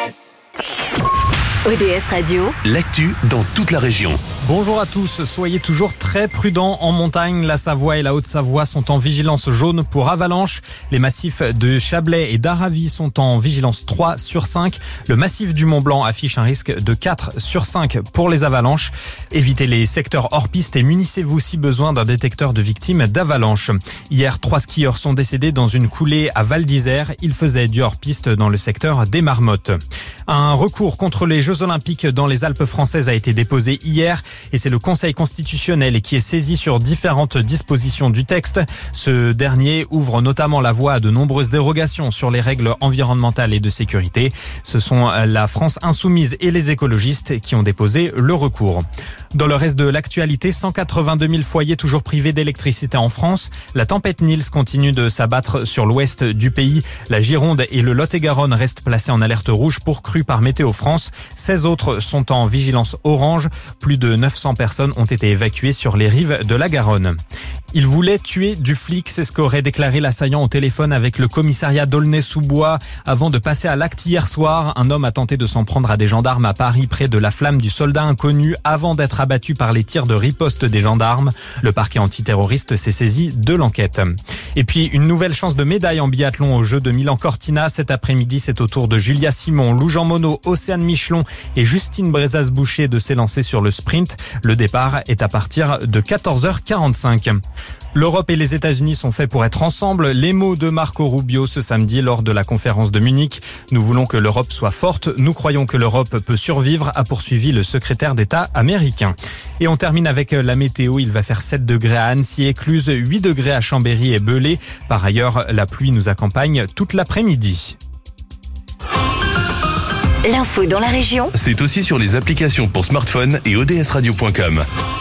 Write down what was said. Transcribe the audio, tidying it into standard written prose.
ODS Radio, l'actu dans toute la région. Bonjour à tous, soyez toujours très prudents en montagne. La Savoie et la Haute-Savoie sont en vigilance jaune pour avalanche. Les massifs de Chablais et d'Aravis sont en vigilance 3 sur 5. Le massif du Mont-Blanc affiche un risque de 4 sur 5 pour les avalanches. Évitez les secteurs hors piste et munissez-vous si besoin d'un détecteur de victimes d'avalanche. Hier, 3 skieurs sont décédés dans une coulée à Val d'Isère. Ils faisaient du hors-piste dans le secteur des Marmottes. Un recours contre les Jeux Olympiques dans les Alpes françaises a été déposé hier et c'est le Conseil constitutionnel qui est saisi sur différentes dispositions du texte. Ce dernier ouvre notamment la voie à de nombreuses dérogations sur les règles environnementales et de sécurité. Ce sont la France Insoumise et les écologistes qui ont déposé le recours. Dans le reste de l'actualité, 182 000 foyers toujours privés d'électricité en France. La tempête Nils continue de s'abattre sur l'ouest du pays. La Gironde et le Lot-et-Garonne restent placés en alerte rouge pour crue par Météo France. 16 autres sont en vigilance orange. Plus de 900 personnes ont été évacuées sur les rives de la Garonne. Il voulait tuer du flic, c'est ce qu'aurait déclaré l'assaillant au téléphone avec le commissariat d'Aulnay-sous-Bois. Avant de passer à l'acte hier soir, un homme a tenté de s'en prendre à des gendarmes à Paris près de la flamme du soldat inconnu avant d'être abattu par les tirs de riposte des gendarmes. Le parquet antiterroriste s'est saisi de l'enquête. Et puis une nouvelle chance de médaille en biathlon aux Jeux de Milan-Cortina. Cet après-midi, c'est au tour de Julia Simon, Lou Jean Monod, Océane Michelon et Justine Brezas-Boucher de s'élancer sur le sprint. Le départ est à partir de 14h45. L'Europe et les États-Unis sont faits pour être ensemble. Les mots de Marco Rubio ce samedi lors de la conférence de Munich. Nous voulons que l'Europe soit forte. Nous croyons que l'Europe peut survivre, a poursuivi le secrétaire d'État américain. Et on termine avec la météo. Il va faire 7 degrés à Annecy, Écluse, 8 degrés à Chambéry et Belley. Par ailleurs, la pluie nous accompagne toute l'après-midi. l'info dans la région, C'est aussi sur les applications pour smartphone et odsradio.com.